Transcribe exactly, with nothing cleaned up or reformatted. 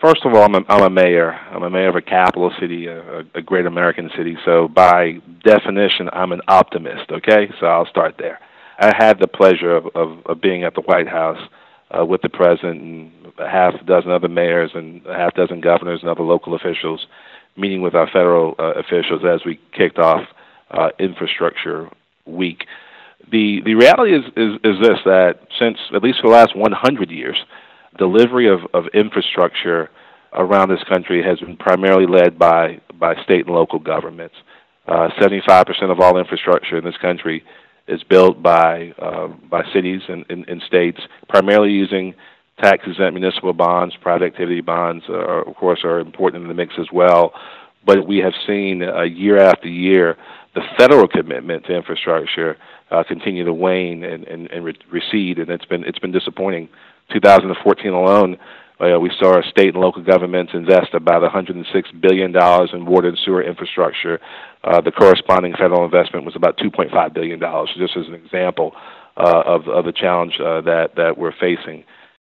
First of all, I'm a, I'm a mayor. I'm a mayor of a capital city, a, a great American city. So by definition, I'm an optimist. Okay, so I'll start there. I had the pleasure of, of, of being at the White House uh, with the president and a half a dozen other mayors and a half dozen governors and other local officials, meeting with our federal uh, officials as we kicked off uh, Infrastructure Week. The the reality is, is is this, that since at least for the last one hundred years, delivery of, of infrastructure around this country has been primarily led by, by state and local governments. Uh, seventy-five percent of all infrastructure in this country is built by uh, by cities and, and, and states, primarily using tax-exempt municipal bonds. Private activity bonds, uh, are, of course, are important in the mix as well. But we have seen uh, year after year the federal commitment to infrastructure uh, continue to wane and, and, and re- recede, and it's been it's been disappointing. two thousand fourteen alone, uh, we saw our state and local governments invest about one hundred six billion dollars in water and sewer infrastructure. Uh, the corresponding federal investment was about two point five billion dollars, just as an example uh, of, of the challenge uh, that, that we're facing.